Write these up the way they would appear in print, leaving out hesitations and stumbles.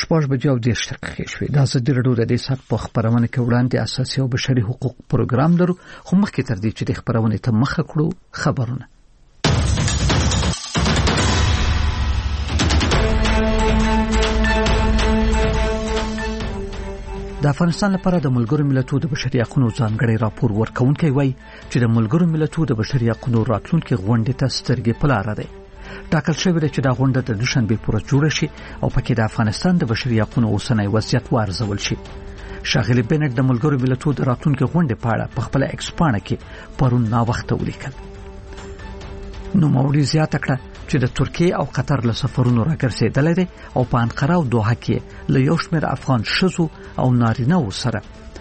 6:30 شوې. دا ازادي راډیو د دې سات په خبرونه کې وړاندې اساسي او بشري حقوق پروګرام لرو. خو مخکې تر دې چې د خبرونه ته مخه کړو خبرونه. د افغانستان لپاره د ملګرو ملتونو د بشري حقوقو ځانګړي راپور ورکونکي وایي چې د ملګرو ملتونو د بشري حقوقو راتلونکي غونډې ته سترګې په لار ده. ټاکل شوی دی چې دا غونډه د دوشنبه پر ورځ جوړه شي او پکې د افغانستان د بشري حقوقو اوسنۍ وضعیت وارزول شي. شاغلی بنټ د ملګرو ملتونو د راتلونکي غونډې په اړه په خپل ایکس پاڼه کې پرون نا وخت ولیکل. نو موري زیاته کړه چې د ترکیه او قطر له سفرونو راګرځېدل دي او په انقره او دوحه کې له یو شمېر افغان شذو او نارینه سره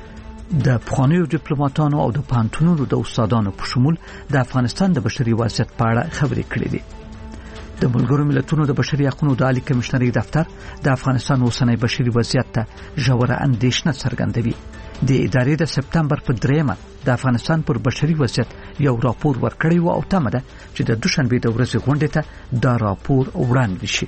د پخوانیو ډیپلوماټانو او د پانتونونو د استادانو په شمول د افغانستان د بشري وضعیت په اړه خبرې کړې دي. د ملګرو ملتونو د بشري حقوقو د عالی کمشنري دفتر د افغانستان اوسنۍ بشري وضعیت ته ژوره اندېښنه څرګندوي. د ادارې د سپتمبر په 3 د افغانستان پر بشري وضعیت یو راپور ورکړی و او تمه ده چې د دوشنبه د ورځې غونډې ته دا راپور وړاندې شي.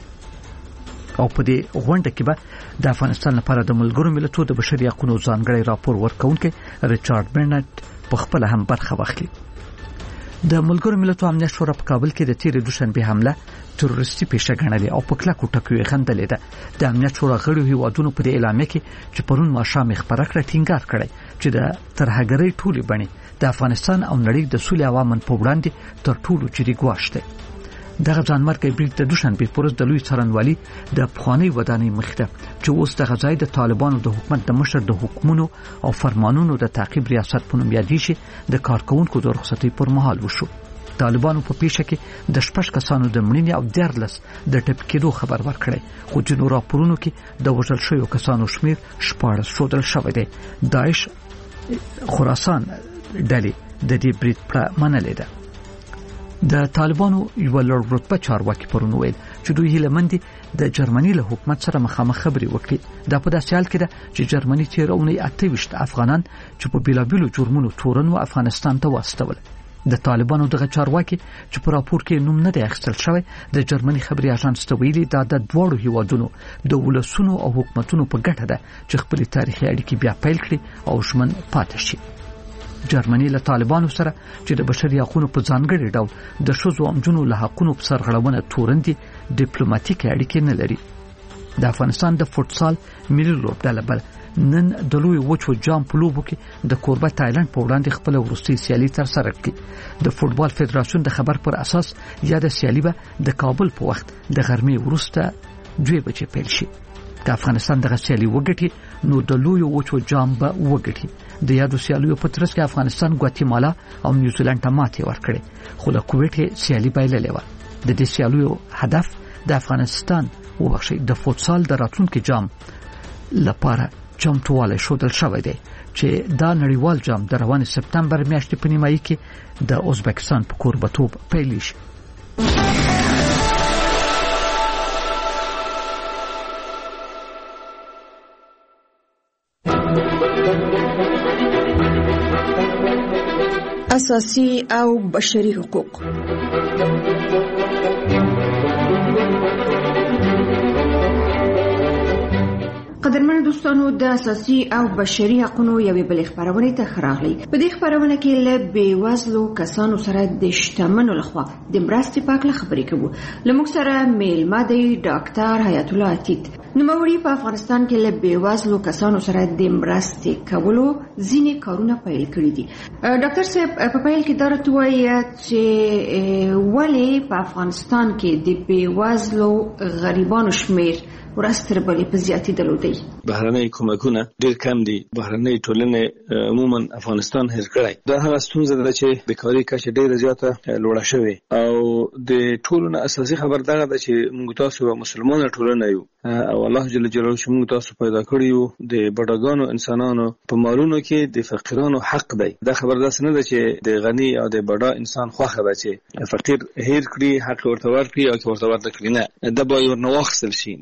او په دې غونډه کې به د افغانستان لپاره د ملګرو ملتونو د بشري حقوقو ځانګړي راپور ورکونکي ریچارډ برنټ په خپل هم برخه واخلي. د ملګرو ملتونو امنیت شورا په کابل کې د تیر دوشنبه حمله تروریستي پیښه ګڼلې او په کلکو ټکوي خندلې ده. د امنیت شورا غړو هیوادونو په دې اعلامیه کې چې پرون ماښام خبره کړه ټینګار کړي چې د ترهګرۍ ټولې بڼې د افغانستان او نړۍ د سولې عوامن په وړاندې تر ټولو جدي ګواښ دی. دغه ځانمرګي بریټ د دوشنبه پر ورځ د لوی څارنوالي د پخوانی ودانۍ مخته چې اوس د غزای د طالبانو د حکومت د مشر د حکومتونو او فرمانونو د تعقیب ریاست په نوم یادې شي د کارکونکو د رخصتۍ پر مهال وشو. طالبانو په پیښه کې د 6 کسانو د مړینې او 14 د ټپ کېدو خبر ورکړی، خو جنو راپورونو کې د وژل شویو کسانو شمیر 14 شودل شوی دی. داعش خراسان ډلې د دې بریټ په منلې ده. د طالبانو یو لوړ رتبه چارواکي پرون ویل چې دوی هیله مندي د جرمني له حکومت سره مخامخ خبرې وکړي. دا په داسې حال کې ده چې جرمني تیرونه 28 افغانان چې په بیلابیلو جرمونو تورن و افغانستان ته واستول. د طالبانو دغه چارواکي چې په راپور کې نوم نه دی اخیستل شوی د جرمني خبري اژانس ته ویلي دا د دوړو هیوادونو د ولسونو او حکومتونو په ګټه ده چې خپل تاریخي اړیکې بیا پیل کړي او ژمن پاتې شي. جرمني له طالبانو سره چې د بشري حقوقو په ځانګړي ډول د شذو او جنو له حقوقو په سرغړونه تورندي ډیپلوماټیک اړیکې نه لري. د افغانستان د فوتسال ملي لوبډله بل نن د لوی وچو جام په لوبو کې د کوربه تایلند په وړاندې خپل وروستي سیالي تر سره کړه. د فوتبال فدراسیون د خبر پر اساس یا د سیالي به د کابل په وخت د غرمې وروسته 2 بجې پیل شي. د افغانستان د سیالي وګټي نو د لوی وچو جام به وګټي. د یادو سیالیو په ترڅ کې افغانستان ګواتیمالا او نیوزیلند ته ماتې ورکړې، خو له کویټ سیالي بایللې و. د دې سیالیو هدف د افغانستان د فوتسال د راتلونکي جام لپاره چمتووالی شودل شوی دی چې دا نړیوال جام د روان سپتمبر میاشتې په نیمایي کې د ازبکستان په کوربتوب پیل شي. اساسي او بشري حقوق. قدرمن دوستانو د اساسي او بشري حقوقو یوې بل خبرونه ته خراغلي. په دې خبرونه کې له بیوزلو کسانو سره د شتمنو لخوا د مرستې په اړه خبرې کوو. لموږ سره میلمه دی ډاکټر حیات الله عتیق. نوموړي په افغانستان کې له بیوزلو کسانو سره د مرستې کولو ځینې کارونه پیل کړي دي. ډاکټر صاحب په پیل کې درته وایي چې ولې په افغانستان کې د بیوزلو غریبانو شمیر ورستر بلې په زیاتې دلودي. بهرنۍ کومکونه ډېر کم دي. بهرنۍ ټولنې عموما افغانستان هیر کړی. دا هغه ستونزه ده چې بیکاري کچه ډېره زیاته لوړه شوې او د ټولنې اساسي خبر دغه ده چې موږ تاسو مسلمانانه ټولنه یو او الله جل جلاله چې موږ تاسو پیدا کړی یو د بډاګانو انسانانو په مالونو کې د فقیرانو حق دی. دا خبر داسې نه ده چې د غنی او د بډا انسان خوخه ده چې فقیر هیر کړي حق ورته ورکړي او ورته ورته کړي. نه، دا به ورنه واخیستل شي. د غنی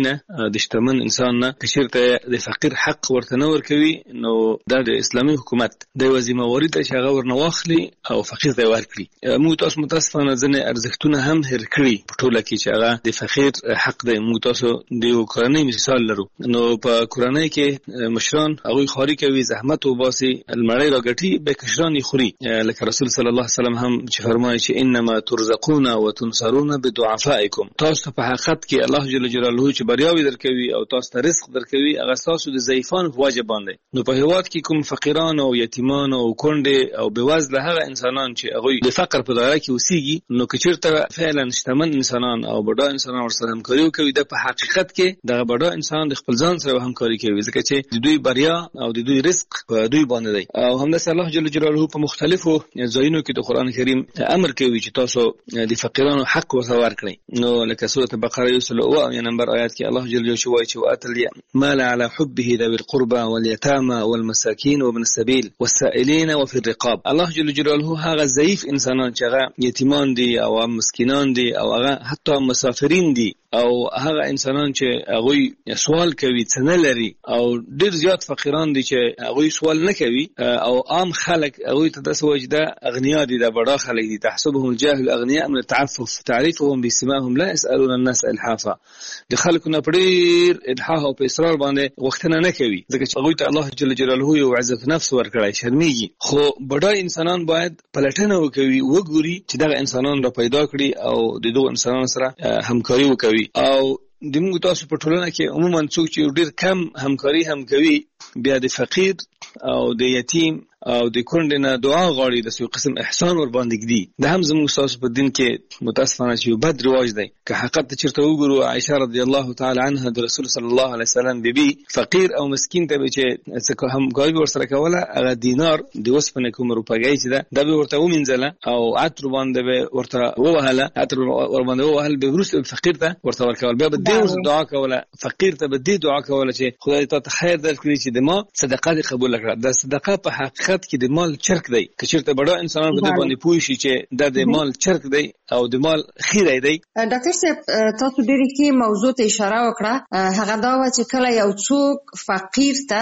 نه د شتمن انسان نه کچیرته د فقیر حق ورته نه ورکوي نو دا د اسلامي حکومت د وظیفه واري ته چې هغه ورنه واخلي او فقیر ته ورکړي. موږ تاسو متاسفانه ځنې ارزښتونه هم هېر کړي په ټوله کې چې هغه د فقیر حق دی. موږ تاسو د کورنۍ مثال لرو نو په کورنۍ کې مشران هغوی خواري کوي، زحمت وباسي، المړی راګټي به کشران یې خوري. لکه رسول صلی الله علیه وسلم هم چې فرمایي چې انما ترزقون وتنصرون بدعفائکم، تاسو په حقیقت کې الله جل جلاله چې بریاوي درکوي او تاسو ته رزق درکوي هغه تاسو د ضعیفانو په وجه باندې. نو په هیواد کې کوم فقیران او یتیمان او کونډې او بېوزله هغه انسانان چې هغوی د فقر په دایره کې اوسېږي نو که چېرته فعلا شتمن انسانان او بډا انسانان ورسره همکاري وکوي د په حقیقت کې دغه بډا انسان د خپل ځان سره همکاري کوي ځکه چې د دوی بریا او د دوی رزق په دوی باندې دی. او همداسې الله جل جلاله په مختلفو ځایونو کې د قرآن کریم امر کوي چې تاسو د فقیرانو حق ورته ورکړئ. نو لکه سورة بقره 107 نمبر آیات کې الله جل جلاله وایي چې وآتوا المال على حبه ذوي القربى واليتامى والمساكين وابن السبيل والسائلين وفي الرقاب. الله جل جلاله هغه ضعیف انسانان چې هغه یتیمان دي او مسکینان دي او هغه حتی مسافرین دي او هغه انسانان چې هغوی سوال کوي څه نه لري او ډیر زیات فقیران دي چې هغوی سوال نه کوي او عام خلک هغوی ته داسې وایي چې دا اغنیا دي، دا بډا خلک دي. تحسبهم الجاهل اغنیاء من التعفف تعرفهم بسماهم لا يسألون الناس الحافا. د خلکو نه ډیر الحاح او په اصرار باندې غوښتنه نه کوي ځکه چې هغوی ته الله جل جلاله یو عزت نفس ورکړی، شرمېږي. خو بډا انسانان باید پلټنه وکوي، وګوري چې دغه انسانان را پیدا کړي او د دغو انسانانو سره همکاري وکوي. او د موږ تاسو په ټولنه کې عموما څوک چې ډیر کم همکاري هم کوي بیا د فقیر او د یتیم او د کونډې نه دعا غواړي، د یو قسم احسان ور باندې ږدي. دا هم زموږ تاسو په دین کې متاسفانه چې یو بد رواج دی. که حقیقت ته چېرته وګورو عایشه رضی الله تعالی عنها د رسول صلی الله علیه وسلم بیبي فقیر او مسکین ته به چې څه همکاري ورسره کوله هغه دینار د اوسپنې کوم روپۍ چې ده دا به ورته ومینځله او عطر باندې به ورته ووهله، عطر ور باندې ووهل به وروسته فقیر ته ورته ورکول. بیا به دې دعا کوله، فقیر ته به دې دعا کوله چې خدای ته خیر درکړي چې د ما صدقه دې قبول کړه. دا صدقه په حقیقت کې د مال چرک دی. که چېرته بډا انسانان په دې باندې پوه شي چې دا د مال چرک دی او د مال خیری دی. ډاکټر صاحب تاسو ډېرې ښې موضوع ته اشاره وکړه، هغه دا وه چې کله یو څوک فقیر ته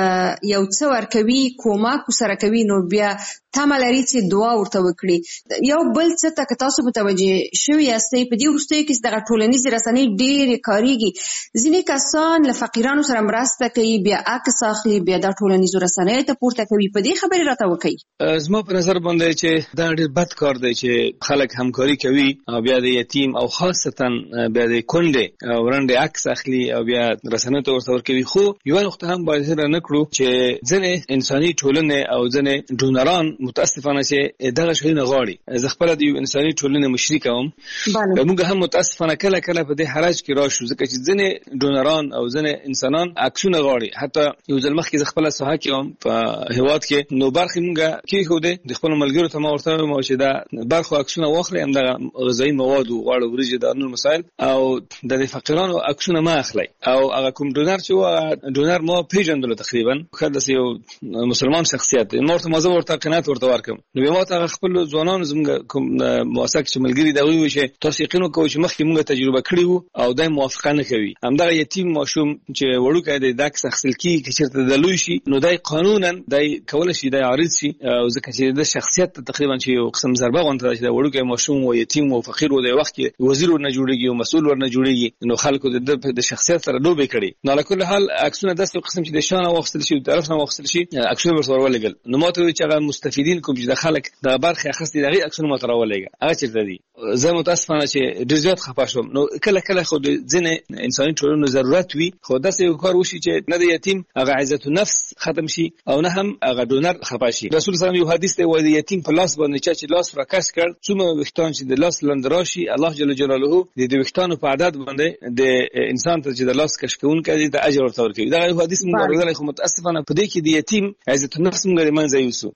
یو څه ورکوي، کومک ورسره کوي، نو بیا تمه لري چې دعا ورته وکړي. یو بل څه ته که تاسو متوجه شوي یاستئ په دې وروستیو کې دغه ټولنیزې رسنۍ ډېرې کارېږي، ځینې کسان له فقیرانو سره مرسته کوي بیا عکس اخلي بیا دا ټولنیزو رسنیو ته پورته کوي. په دې خبرې راته وکړئ. زما په نظر باندې چې دا ډېر بد کار دی چې خلک همکاري کوي او بیا د یتیم او خاصتا بیا د کونډې او رنډې عکس اخلي او بیا رسنیو ته ورته ورکوي. خو یوه نقطه هم باید هېره نه کړو چې ځینې انساني ټولنې او ځینې ډونران متاسفانه چې دغه شیونه غواړي. زه خپله د یو انساني ټولنې مشري کوم. موږ هم متاسفانه کله کله په دې حرج کې راشو ځکه چې ځینې ډونران او ځینې انسانان عکسونه غواړي. حتی یو ځل مخکې زه خپله ساحه کې وم په هېواد کې، نو برخې موږ کېښودې د خپلو ملګرو ته ما ورته وویل چې دا برخو عکسونه واخلئ، همدغه غذایي مواد و غوړ وریجې دا نور مسایل او د فقیرانو عکسونه مه اخلئ. او هغه کوم ډونر چې و هغه ډونر ما پېژندلو تقریبا ښه داسې یو مسلمان شخصیت دی. ما ورته قناعت ورته ورکړم. نو بیا ما ته هغه خپلو ځوانانو زموږ کوم موثق چې ملګري دي هغوی وویل چې تاسو یقین وکوئ چې مخکې موږ تجربه کړې وو او دی موافقه نه کوي. همدغه یتیم ماشوم چې وړوکی دی د عکس اخیستل کېږي که چېرته د لوی شي نو دی قانونا دی کولی شي دی عارض شي او ځکه چې د شخصیت ته تقریبا چې یو قسم ضربه غونته ده چې د وړوکی ماشوم و یتیم و فقیر و د وخت کې وزیر ورنه جوړېږي او مسؤل ورنه جوړېږي. نو خلکو د شخصیت سره لوبې کړي. نو علی کل حال عکسونه داسې یو قسم چې د شا نه واخیستل شي د طرف نه واخیستل شي عکسونه ورته ورولېږل. نو ما ته وویل چې هغه مستفیدین کوم چې د خلک دغه برخې اخیستې د هغې عکسونه ما ته راولېږه هغه چېرته دي. زه متاسفانه چې ډېر زیات خفه شوم. نو کله کله خو د ځینې انساني ټولنو ضرورت وي خو داسې یو کار وشي چې نه د یتیم هغه عزت النفس ختم شي او نه هم هغه ډونر خفه شي. رسول صلی الله علیه وسلم یو حدیث دی وایي د یتیم په لاس باندې چا چې لاس راکش کړ څومره ویښتان چې د لاس لاندې راشي الله جل جلاله د ویښتانو په عدد باندې د انسان ته چې د لاس کش کوونکی دی د اجر ورته ورکوي. دغه یو حدیث موږ اورېدلی خو متاسفانه په دې کې د یتیم عزت النفس موږ له منځه یوسو. ډاکټر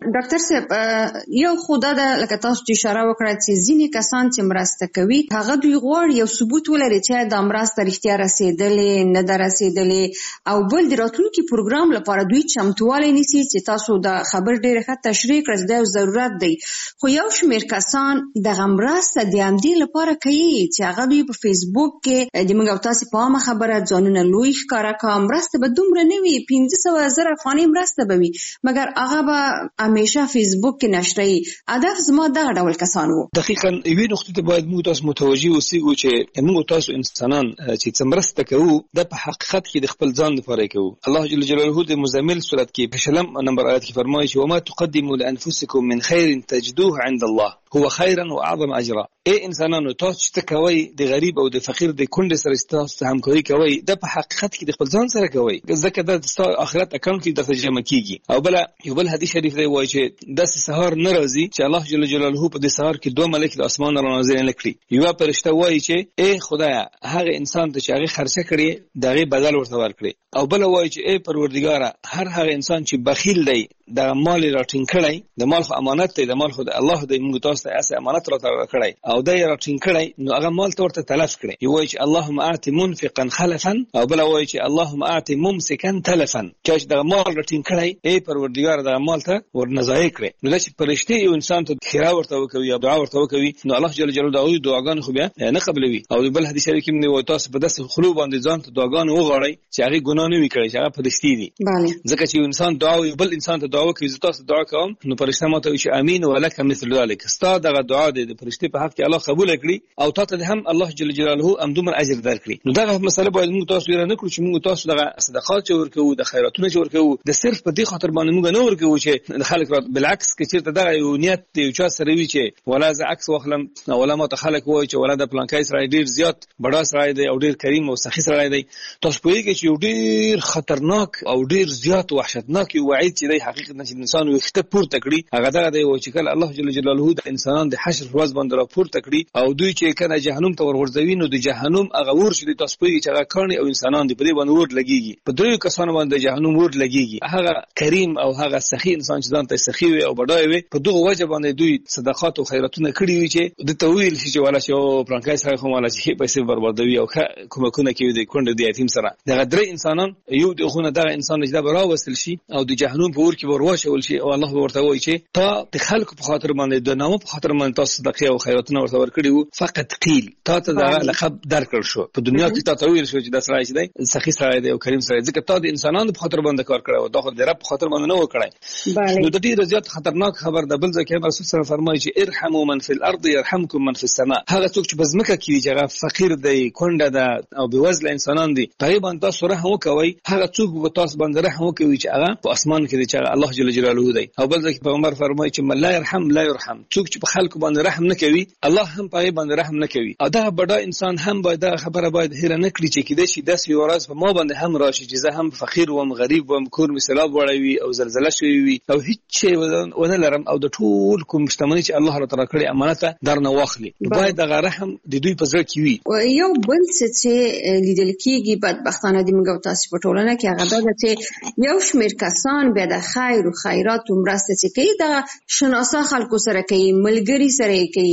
صاحب یو خدای د لکه تاسو چې اشاره وکړه چې ځینې کسان چې مرسته کوي هغه دوی غواړي یو ثبوت ولري چې دا مرسته رښتیا رسیدلې نه ده رسیدلې او بل د راتلونکي پروګرام لپاره دوی چمتووالی نیسي چې تاسو د خبر ډېره ښه تشریح کړئ دا ضرورت دی. خو یو شمېر کسان دغه مرسته د همدې لپاره کوي چې هغه دوی په فیسبوک کې د موږ او تاسو په عامه خبره ځانونه لوی ښکاره کړه مرسته به دومره نه وي 500,000 افغانۍ مرسته به وي مګر هغه به همیشه فیسبوک کې نشري. هدف زما دغه ډول کسان وو. دقیقاً یوې نقطې ته باید موږ تاسو متوجي اوسئ چې موږ تاسو انسانان چې مرسته کوو د په حقیقت کې د خپل ځان لپاره کوو. الله جل جلاله د مزمل سورت کې په شلم نمبر آیت کې فرمایي چې وما تقدموا لانفسکم من خیر تجدوه عند الله هو خيرا واعظم اجرا. اے انسانانو تاسو چې کوي د غریب او د فقیر د کونډې سره تاسو همکاري کوي د په حقیقت کې د خپل ځان سره کوي ځکه د آخرت اکاونټ کې د ترجمه کیږي. او بل یو بل حدیث شریف دی وایي چې د سحر ناراضي چې الله جل جلاله په دې سحر کې دوه ملائکه د اسمان را نازل کړي. یو فرشته وایي چې اے خدایا هغه انسان ته چې هغه خرچه کړي دغه بدل ورته ورکړي. او بل وایي چې اے پروردګار هغه انسان چې بخیل دی د مال راټینګ کړي د مال خو امانت دی د مال خو الله دې موږ تاسو ته اسه امانت راټینګ کړي او د راټینګ کړي نو هغه مال ته ورته تلف کړي. یو وایي چې اللهم اعط منفقا خلفا او بل وایي چې اللهم اعط ممسكا تلفا چې د مال راټینګ کړي اے پروردګار د مال ته ورنځای کړي. نو چې فرشتي یو انسان ته خیره ورته وکوي یا دعا ورته وکوي نو الله جل جلاله دغه دعاګان خو بیا نه قبلوي. او بل حدیث شریف کې موږ تاسو په داسې خلو باندې ځان ته دعاګان وغواړي چې هغه ګناه نه وي کړی چې هغه فرشتي دي. ځکه چې انسان دعا وي بل انسان ته دعا کوي تاسو دعا کوم نو فرشته ماته چې امين ولک مثل ذلك ستا دغه دعا د فرشتي په حق کې الله قبول کړي او تاسو هم الله جل جلاله امدومر اجر درکړي. نو دغه مسله باید موږ تاسو یې نه کړو چې موږ تاسو دغه صدقات ورکوو د خیراتونه ورکوو د صرف په دې خاطر باندې موږ نه ورکوو چې خلک بالعکس کې چیرته دغه یو نیت یو چا سره وي چې ولا ز عکس واخلم ولا ما ته خلک وای چې ولا د پلانکای سره ډیر زیات بڑا سره دی او ډیر کریم او سخی سره دی. تاسو په یوه کې یو ډیر خطرناک او ډیر زیات وحشتناک وعید چې د حقیقت نه انسان وخته پورته کړي هغه دغه دی چې کله الله جل جلاله د انسانان د حشر ورځ باندې را پورته کړي او دوی چې کنه جهنم ته ورغورځوي نو د جهنم هغه ور شي تاسو په چې هغه کړي او انسانان د پدې باندې ور لګيږي په دوی کسانو باندې جهنم ور لګيږي. هغه کریم او هغه سخی انسان چې ځان ته سخی وي او بډای وي په دغه وجه باندې دوی صدقات او خیراتونه کړي وي چې د تویل شي چې ولا شو پرانکای سره کوم ولا شي پیسې بربادوي او کومه کوي د کونډه د یتیم سره دغه درې انسانان یو دغه دغه انسان چې دا براوستل شي او د جهنم په ور کې ورواچول شي او الله ورته وایي چې تا د خلکو په خاطر باندې د نامو په خاطر باندې تاسو صدقه او خیراتونه ورته ورکړي وو فقط قیل تا ته دا لقب درکړ شو په دنیا کې تا تویل شو چې دا سړی چې دی سخی سړی دی او کریم سړی ځکه تا د انسانانو په خاطر باندې کار کړو دا خو د رب په خاطر باندې نه وکړای. نو د دې زیات خطرناک خبر د بل ځکه رسول صلی الله علیه وسلم فرمایي چې ارحموا من فی الارض يرحمكم من فی السماء. هغه څوک چې بزمکه کې چې هغه فقیر دی کونډه ده او بوزله انسانان دي تقریبا تاسو رحم وکوي هغه څوک به تاسو باندې رحم وکوي چې هغه په اسمان کې دی چې الله جل جلاله دی. او بل ځکه پیغمبر فرمایي چې من لا يرحم لا يرحم څوک چې په خلکو باندې رحم نه کوي الله هم په باندې رحم نه کوي. او دا بډا انسان هم باید دا خبره باید هیر نه کړي چې کده شي داسې ورځ په ما باندې هم راشي چې زه هم فقیر وم غریب وم کور می سیلاب وړوي او زلزلہ شوی وي او هیڅ شی ونه لرم او د ټول کوم شتمنۍ چې الله تعالی کړی امانت درنه واخلي باید دا رحم د دوی په ځای کې وي. یو بل څه لیدل کېږي بدبختانه د موږ تاسو په ټولنه کې هغه دا چې یو شمېر کسان به د خیر او خیرات او مرسته چې کوي دا شناسا خلکو سره کوي ملګری سره کوي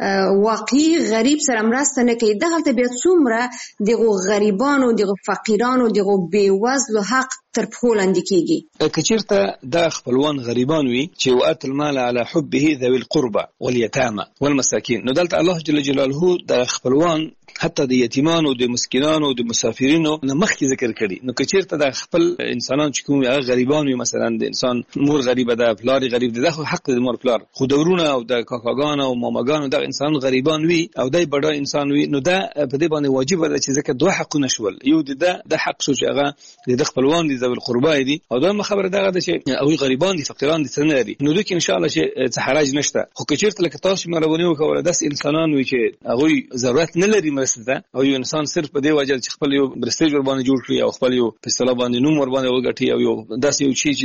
واقعي غریب سره مرسته نه کوي. دغه ته بیا څومره دغه غریبانو دغه فقیرانو دغه بیوزلو حق تر پښو لاندې کیږي. کچیرته د خپلوان غریبان وي چې وات المال على حبه ذوي القربى واليتامى والمساكين نو دلته الله جل جلاله د خپلوان حتی د یتیمانو د مسکینانو د مسافرینو نه مخکې ذکر کړي. نو کچیرته د خپل انسانان چې کوم هغه غریبان وي مثلا د انسان مور غریبه ده پلار غریب ده خو حق د مور پلار خو دورونه او د کاکاګانو او ماماګانو د انسان غریبان وي او دای بډا انسان وي نو دا په دې باندې واجب ده چې ځکه دوه حقونه شول یو د حق شو چې هغه د خپلوان دي ذوي القربى دي او دا خبره دغه ده چې او غریبان دي فقیران دي څنګه لري نو دوی ان شاء الله چې حرج نشته. خو کچیرته لکه تاسو مهرباني وکړئ داس انسانان وي چې هغه ضرورت نه لري مرسته او یو انسان صرف په دې وجه چې خپل یو برستیج ور باندې جوړ کړي او خپل یو په اصطلاح باندې نوم ور باندې وګټي او یو داسې یو شی چې د دوی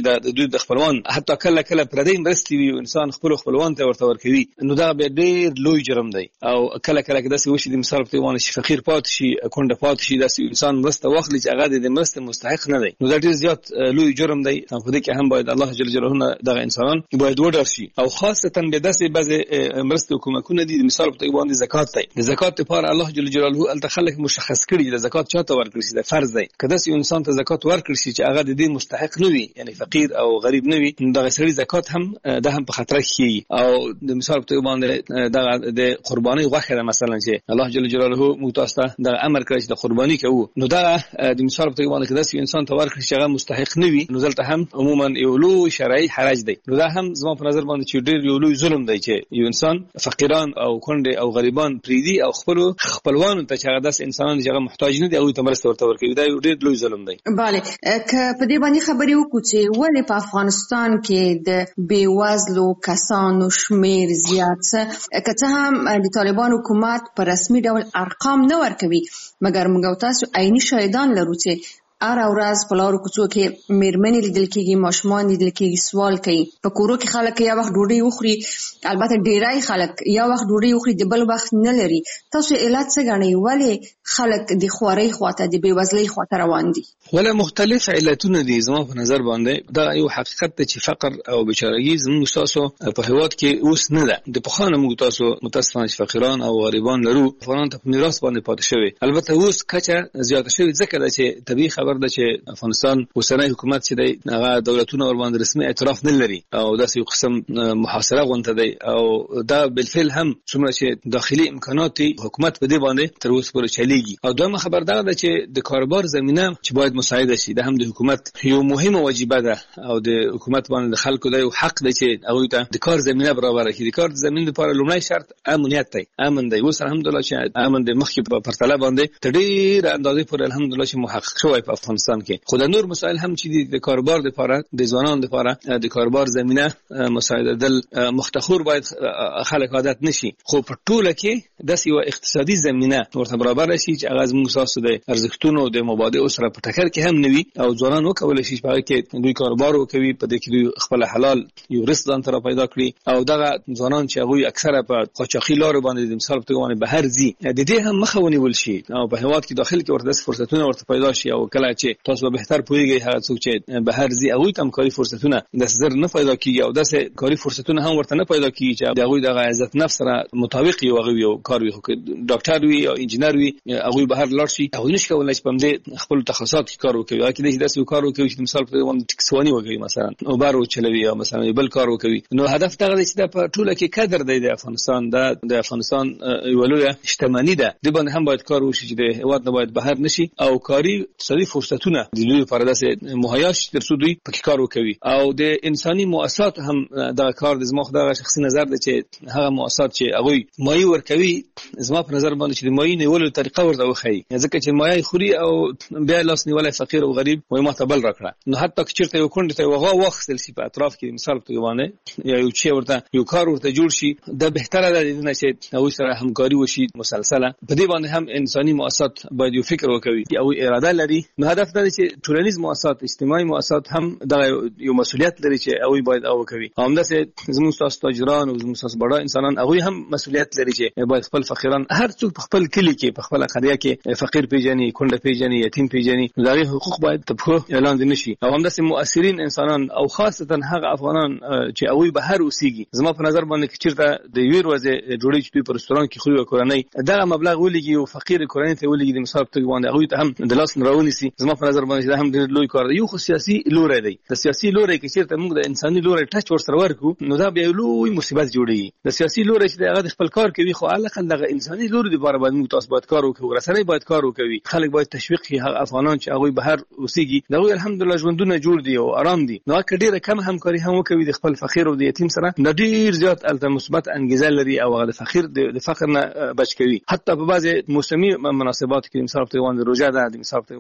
وجود د خپلوان حتی کله پردی مرستې وي انسان خپلوان ته ورته ورکوي نو دا به ډېر لوی جرم دی او کله داسې وشي د مثال په توګه چې فقیر پاتې شي کونډه پاتې شي داسې انسان مرسته واخلي چې هغه د مرسته مستحق نه دی نو دا ډېر زیات لوی جرم دی په دې کې هم باید الله جل جلاله دغه انسانان باید وډار شي او خاصتا به داسې بعضې مرستې او کومکونه دي د مثال په توګه باندې زکات دی د زکات لپاره الله جل جلاله هلته خلک مشخص کړي د زکات چاته ورکړي شي د فرض دی که داسې انسان ته زکات ورکړي شي چې هغه د دې مستحق نه وي یعنی فقیر او غریب نه وي دغه سړي زکات هم د هم په خطر کې او د مثال په توګه باندې دغه د قرباني غوښه ده مثلا چې الله جل جلاله موږ تاسو ته د امر کړی چې د قرباني کوو نو دا د مثال په توګه باندې کدا چې انسان ته ورکړي چې هغه مستحق نه وي نو دلته هم عموما یو لوی شرعي حرج دی نو دا هم زما په نظر باندې چې ډېر یو لوی ظلم دی چې یو انسان فقیران او کونډې او غریبان پریدي او خپلوانو ته چې هغه داس انسانان چې هغه محتاج نه دي او ته مرسته ورته ورکوي دا یو ډېر لوی ظلم دی. bale که په دې باندې خبرې وکړو چې ولې په افغانستان کې د بیوزلو کسانو شمیر زیات که څه هم د طالبان حکومت په رسمي ډول ارقام نه ورکوي مګر موږ تاسو عیني شاهدان لرو چې هر ورځ په لارو کوڅو کې میرمنې لیدل کېږي ماشومان لیدل کېږي سوال کوي په کورو کې خلک یا وخت ډوډۍ وخوري البته ډیری خلک یا وخت ډوډۍ وخوري د بل وخت نه لري تاسو علت څه ګڼئ ولې خلک د خوارۍ خواته د بېوزلۍ خواته روان دي ولا مختلف علتونه دي زما په نظر باندې دا یو حقیقت دی چې فقر او بیچارهګي زموږ تاسو په هیواد کې اوس نه ده د پخوانه موږ تاسو متاسفانه فقیران او غریبان لرو افغانان ته په میراث باندې پاتې شوی البته اوس کچه زیاته شوی ځکه چې طبيعي خبر ده چې افغانستان اوسنی حکومت چې دی هغه دولتونه ور باندې رسمي اعتراف نه لري او داسې یو قسم محاصره غونډه دی او دا بالفعل هم څومره چې داخلي امکانات حکومت په دې باندې تر اوسه پورې چلیږي او دویمه خبر دا ده چې د کاروبار زمينه چې باید مساعده شي دا هم د حکومت یو مهمه واجبه ده او د حکومت باندې د خلکو د حق دی چې هغه ته د کار زمينه برابر کړي د کار زمينه لپاره لومړی شرط امنیت دی امن دی اوس الحمدلله چې امن د مخکې په پرتله باندې تدیر اندازې پر الحمدلله چې محقق شوی په افغانستان کې خو د نور مسائل هم چې د کاروبار لپاره د ځوانانو لپاره د کاروبار زمينه مساعده دل مختخور باید خلک عادت نشي خو په ټوله کې د یو اقتصادي زمينه ورته برابر شي چې هغه موږ اساس د ارزښتونو د مبادئ سره په ټکر کې هم نوي او ځوانان وکول شي په کې دوی کاروبار وکوي په دې کې دوی خپل حلال یو رزق ځان ته پیدا کړي او دغه ځوانان چې هغه اکثره په قاچاقي لارو باندې د مثال په توګه باندې بهر ځي د دې هم مخه ونیول شي او په هیواد کې داخل کې ورته فرصتونه ورته پیدا شي او کله چې تاسو به بهتر پوهیږئ هغه څوک چې بهر ځي هغه تم کاری فرصتونه د زر نه پیدا کیږي او داسې کاری فرصتونه هم ورته نه پیدا کیږي چې هغه د عزت نفس سره مطابق یو هغه کار وي ډاکټر وي او انجینر وي هغه بهر لاړ شي هغه نشي کولای چې په دې خپل تخصصات کې کار وکړي هغه کې داسې کار وکړي چې مثال په توګه ټکسوانی وکړي مثلا او بارو چلوي او مثلا بل کار وکړي نو هدف دا دی چې د ټوله کې قدر دی د افغانستان د افغانستان یو لوی شتمنۍ ده د باندې هم باید کار وشي چې د هیواد نه باید بهر نشي او کاری اقتصادي فرصتونه د لوی لپاره داسې مهیا شي تر څو دوی پکې کار وکړي او د انساني مؤسسات هم دا کار د زما خدای شخصي نظر دی چې هغه مؤسسات چې هغه مایي ورکوي زما په نظر باندې چې د مایي نیولو طریقه ورته وخی ځکه چې مایي خوري او بیا لاس نیولای فقیر او غریب وای ما ته بل راکړه نو حتی که چیرته یو کونډه ته وغه وخت سي په اطراف کې مثال په توګه یا یو چی ورته یو کار ورته جوړ شي د بهتره ده چې او سره همکاري وشي مسلسله په دې باندې هم انساني مؤسسات باید یو فکر وکړي او اراده لري نو هدف دا دی چې ټولنیز مؤسسات اجتماعي مؤسسات هم د یو مسؤلیت لري چې او باید او کوي همداسې زموږ تاسو تاجران او زموږ تاسو بڑا انسانان هغه هم مسؤلیت لري چې باید خپل فقیران هر څوک په خپل کلی کې په خپل قريه کې فقیر پیژني کونډه پیژني یتیم پیژني دغه حقوق باید په اعلان دي نشي او همداسې مؤثرین انسانان او خاصتا هغه افغانان چې هغه بهر اوسېږي زما په نظر باندې چیرته د یویر وځي جوړی چې په رستوران کې خوري کورنۍ دغه مبلغ ولګي او فقیر کورنۍ ته ولګي د مثال په باندې هغه ته هم د لاس راونی سي زما په نظر باندې دا هم ډېر لوی کار دی یو خو سیاسي لوري دی د سیاسي لوري کې چیرته موږ د انساني لوري ټچ ورسره ورکو نو دا بیا لوی مصیبت جوړي د سیاسي لوري چې هغه خپل کار کوي خو علاقه دغه انساني لوري لپاره باید موږ تاسو باید کار وکړو رسنۍ باید کار وکړي خلک باید تشویق کړي هغه افغانان چې هغه بهر اوسېږي دا الحمدلله ژوندونه جوړ دي او آرام دي نو کډیره کم همکاري هم وکوي د خپل فقیر او د یتیم سره د ډیر زیات الته مثبت انګیزه لري او هغه د فقیر د فقر نه بچ کوي حتی په بعضي موسمي مناسبات کې مثال په توګه روزه ده د مثال په توګه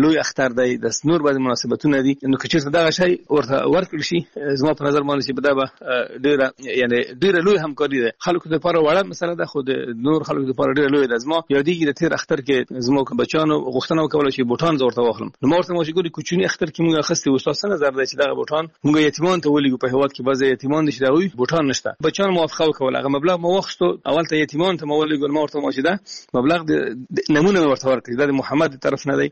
لوی اختر دی د نور باندې مناسبتونه دي نو که چېرته دغه شی ورته ورکړل شي زما په نظر باندې چې به دا به ډېره لوی همکاري ده خلکو لپاره وړه مسله ده خو د نور خلکو لپاره ډېره لوی ده زما یادېږي د تېر اختر کې زما بچیانو غوښتنه وکوله چې بوټان زه ورته واخلم نو ما ورته وویل چې ګورې کوچني اختر کې موږ اخیستي وو ستاسو څه نظر دی چې دغه بوټان موږ یتیمانو ته ولېږو په هېواد کې بعضې یتیمان دي چې د هغوی بوټان نشته بچیانو موافقه وکوله هغه مبلغ ما واخیستو اول ته یتیمانو ته ما ولېږل ما ورته وویل چې دا مبلغ د نمونه مې ورته ورکړي دا د محمد د طرف نه دی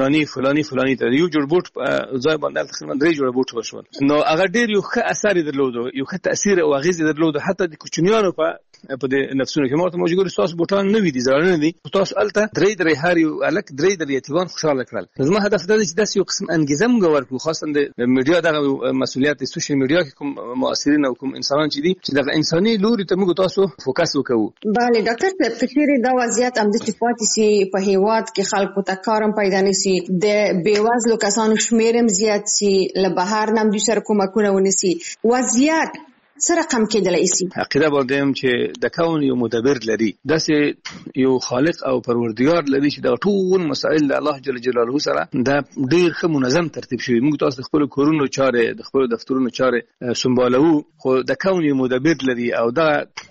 فلاني ته یو جوړ بوټ ځای باندې تقریبا 3 جوړه بوټ وشول نو هغه ډېر یو ښه اثر یې درلود یو ښه تاثیر او اغېز یې درلود حتی د کوچنیانو په د نفسونو کې ماته موجود تاسو بوټان نه وي دي زړه نه دي تاسو الته درې هر یو الک درې یتیمان خوشاله کړل زما هدف دا دی چې داسې یو قسم انګیزه موږ ورکړو خاصه د میډیا دغه مسؤلیت د سوشل میډیا کې کوم مؤثرین او کوم انسانان چې دي چې دغه انساني لوري ته موږ تاسو فوکس وکړو بله ډاکټر صاحب کچېرې دا وضعیت همداسې پاتې سي په هېواد کې خلکو ته کار هم پیدا نه سي د بېوزلو کسانو شمېر هم زیات سي له بهر نه هم دوی سره کومکونه ونیسي وضعیت څه رقم کېدلی سي عقیده باندې هم چې د کون یو مدبر لري داسې یو خالق او پروردګار لري چې د ټول مسائل د الله جل جلاله سره دا ډېر ښه منظم ترتیب شوی موږ تاسو د خپل کورونو چارې د خپل دفترونو چارې سمبالو خو د کون یو مدبر لري او دا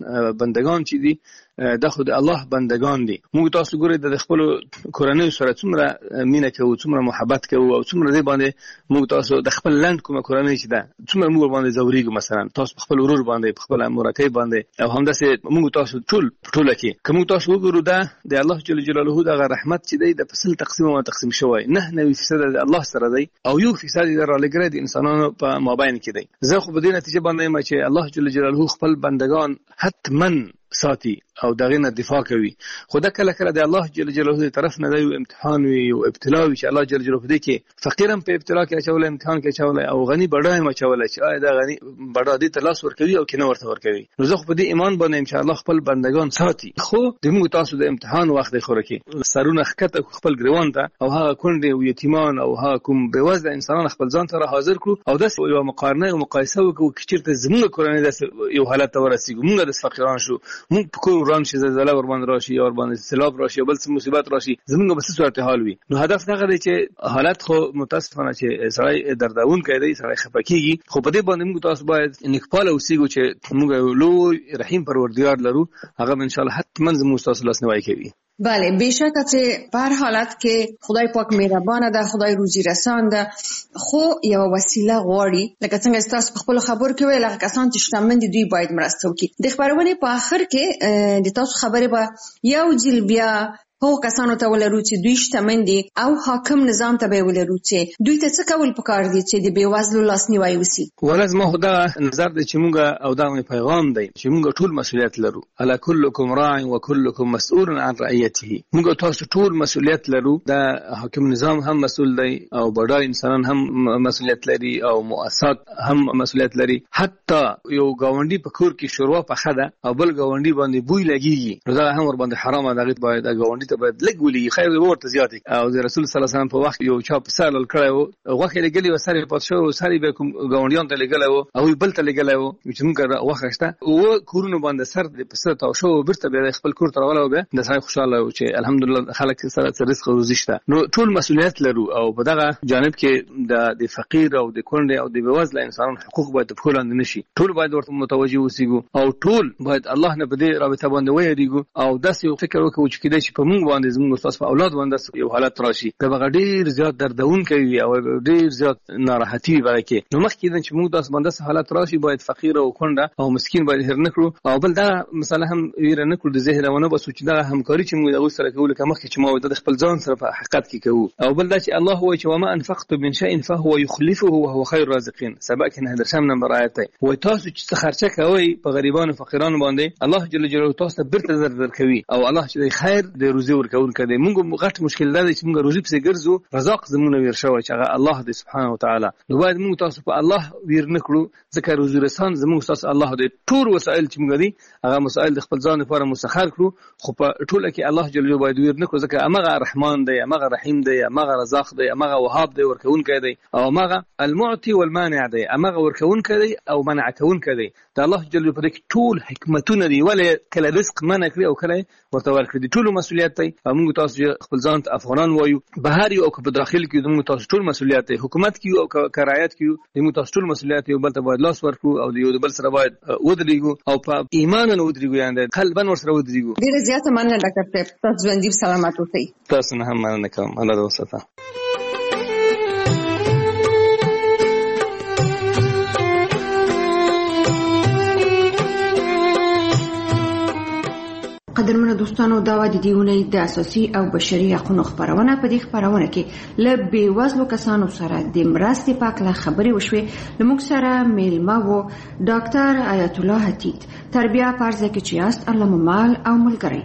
بندگان چې دي دا خو د الله بندگان دي موږ تاسو ګورئ د خپل کورنۍ سره څومره مینه کوو څومره محبت کوو او څومره دې باندې موږ تاسو د خپل لاند کومه کورنۍ چې ده څومره موږ باندې زوريږو مثلا تاسو خپل ورور باندې خپل مورکۍ باندې او همداسې موږ تاسو ټول کې کوم تاسو وګورو دا د الله جل جلاله د رحمت چې دی د فصل تقسیم شوی 99% د الله سره دی او 1% د رالګره د انسانانو په مابین کې دی زه خو په دې نتیجه باندې چې الله جل جلاله خپل بندگان حتما ساتي او دغه نه دفاع کوي خو دا کله د الله جل جلاله طرف نه دی امتحان وي او ابتلا وي چې الله جل جلاله دې کې فقیرم په ابتلا کې اچول امتحان کې اچول او غني بډای مچول چې دا غني بډا دې تلاش ورکوي او کینه ورته ورکوي نو زه خو په دې ایمان باندې ان شاء الله خپل بندگان ساتي خو د موږ تاسو د امتحان وخت خو راکې سرونه خکته خپل ګریوان ته او هغه کونډې او یتیمان او هغه کوم بېوزله انسانان خپل ځان ته حاضر کړو او داس یو مقارنه او مقایسه وکړو چې چیرته زموږ کورنۍ داس یو حالت ته ورسیږو موږ د فقیران شو موږ په کور وران شي زلزلہ ور باندې راشي او ور باندې سیلاب راشي بل څه مصیبت راشي زمونږ به څه صورت حال وي نو هدف دا دی چې حالت خو متاسفانه چې سړی درداون کوي سړی خپکیږي خو په دې باندې موږ تاسو باید نکپاله اوسېږو چې موږ لوی رحیم پروردګار لرو هغه ان شاء الله حتما زموږ تاسو لاس نیوی کوي بله بیشکه چې په هر حالت کې خدای پاک مهربانه ده خدای روزي رسان ده خو یو وسیله غواړي لکه څنګه تاسو په خپل خبر کې ویل هغه کسان چې شتمن دي دوی باید مرسته وکړي د خبرونې په آخر کې د تاسو خبرې به یو ځل بیا هغو کسانو ته ولرو چې دوی شتمن دي او حاکم نظام ته به ولرو چې دوی ته څه کول پکار دي چې د بېوزلو لاسنیوی وشي ولازم خو دا نظر دی چې موږ او دا پیغام دی چې موږ ټول مسؤلیت لرو الا کلکم راع وکلکم مسؤول عن رعیته موږ تاسو ټول مسؤلیت لرو دا حاکم نظام هم مسؤل دی او بډای انسانان هم مسؤلیت لري او مؤسسات هم مسؤلیت لري حتی یو گاونډي په کور کې شوروا پخه ده او بل گاونډي باندې بوی لګیږي نو دا هم ور باندې حرامه ده باید گاونډي ته باید لګولي خیر ورته زیات او د رسول صلی الله علیه وسلم په وخت یو چا په سر کړو غوخه لګلی و سره پات شو سره به کوم گاونډیان ته لګلو او بل ته لګلو چې موږ وخښته او کورونو باندې سر د پسره تا شو برته به خپل کور تر ولو به د ځای خوشاله او چې الحمدلله خلک سره رزق روزي شته نو ټول مسؤلیت لرو او په دغه جانب کې د فقیر او د کونډې او د بېوزله انسانانو حقوق باید په لاندې نشي ټول باید ورته متوجه اوسېږو او ټول باید الله نه بده رابطه باندې ویریږو او داسې یو فکر وکړو چې کله چې په موږ باندې زموږ تاسو په اولاد باندې یو حالت راشي که ډېر زیات دردون کوي او ډېر زیات ناراحتي وي کې نو مخکې چې موږ تاسو باندې حالت راشي باید فقیر او کونډه او مسکین باید هر نه کړو او بل دا مثلا هم ویره نه کړو د ذهن ونه بس چې دا همکاري چې موږ د سره کوو لکه مخکې چې ما د خپل ځان سره په حقیقت کې کوو او بل دا چې الله هو چې وما انفقت من شيء فهو يخلفه وهو خير الرازقين سبق نه درشم نمبر آیت وي تاسو چې خرچه کوي په غریبانو فقیرانو باندې الله جل جلاله تاسو برته زر کوي او الله چې خیر د روزي ورکول کوي موږ غټ مشکل دا چې موږ روزي په ګرځو رزاق زمونه ویر شوی چې هغه الله دې سبحانه وتعالى نو باید موږ تاسو په الله ویر نکړو ځکه روزي رسان زموږ تاسو الله دې ټول وسایل چې موږ دي هغه مسائل د خپل ځان لپاره مسخر کړو خو په ټوله کې الله جل جلاله باید ویر نکړو ځکه هغه رحمان دی هغه رحیم دی هغه رزاق دی هغه وهاب دی ورکون کوي او هغه المعطي والمانع دی هغه ورکون کوي او منع کون کوي دا الله جل جلاله په ټول حکمتونه دی ولې کله رزق منع کړی او کله ورته ورکړي ټول مسؤلیت مسؤلیت دی. موږ تاسو خپل ځان ته افغانان وایو، بهر یو او په داخل کې موږ تاسو ټول مسؤلیت دی. حکومت کې او کرایت کې موږ تاسو ټول مسؤلیت یو بل ته باید لاس ورکړو او یو بل سره باید ودرېږو او په ایمان نه ودرېږو، یعنی قلبا ور سره ودرېږو. ډیره زیاته مننه ډاکټر صاحب، تاسو ژوندۍ سلامات اوسئ. تاسو نه هم مننه کوم. الله دې وساته. قدرمنو دوستانو، دا و د دې اونۍ د اساسي او بشري حقوقو خبرونه. په دې خبرونه کې له بیوزلو کسانو سره د مرستې په اړه خبرې وشوې. له موږ سره میلمه وو ډاکټر آیت الله حتیت، تربیه پارزه کې چې است الله ممال او ملګری.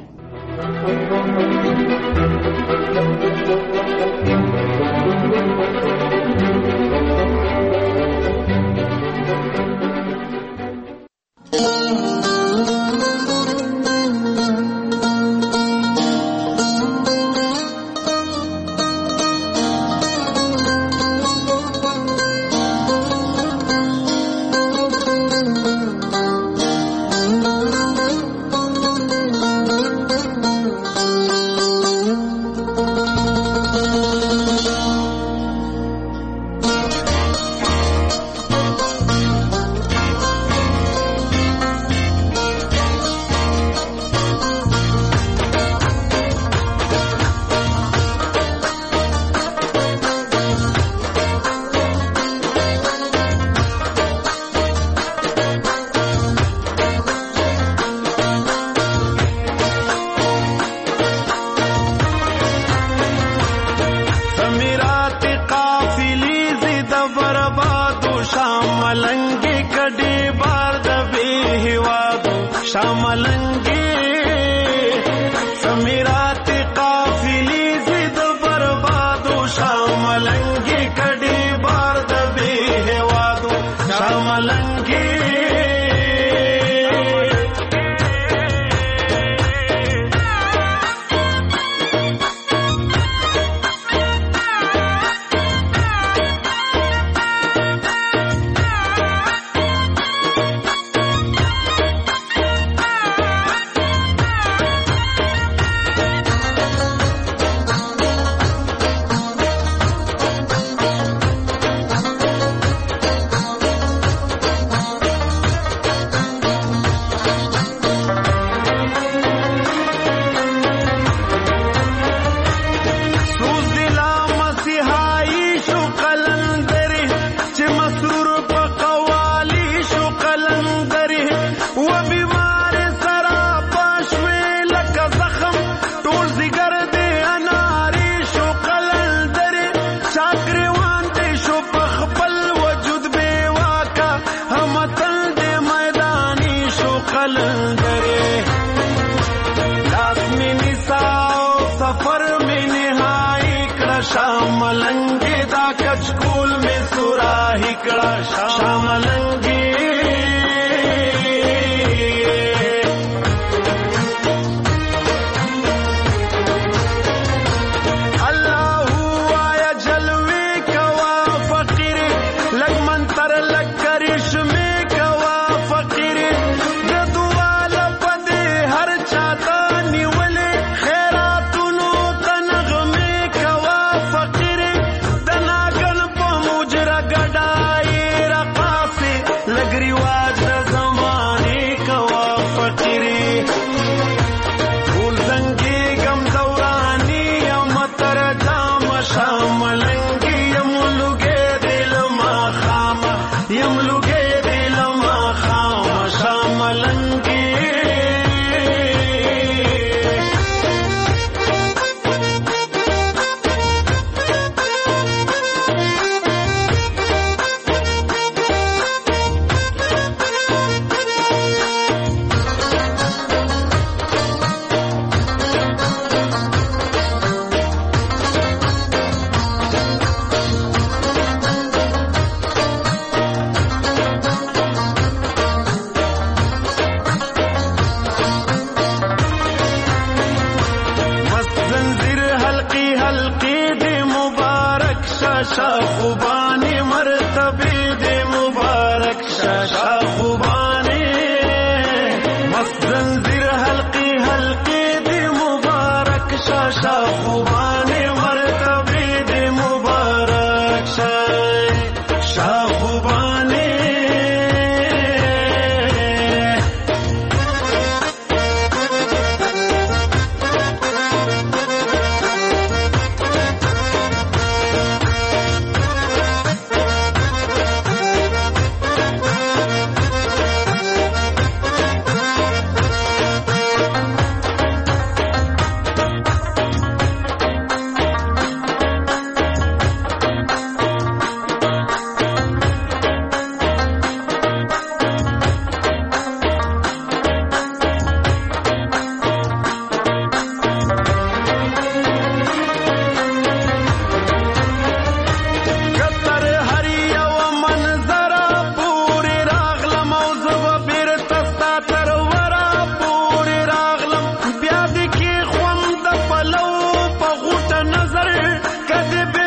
نظر کدی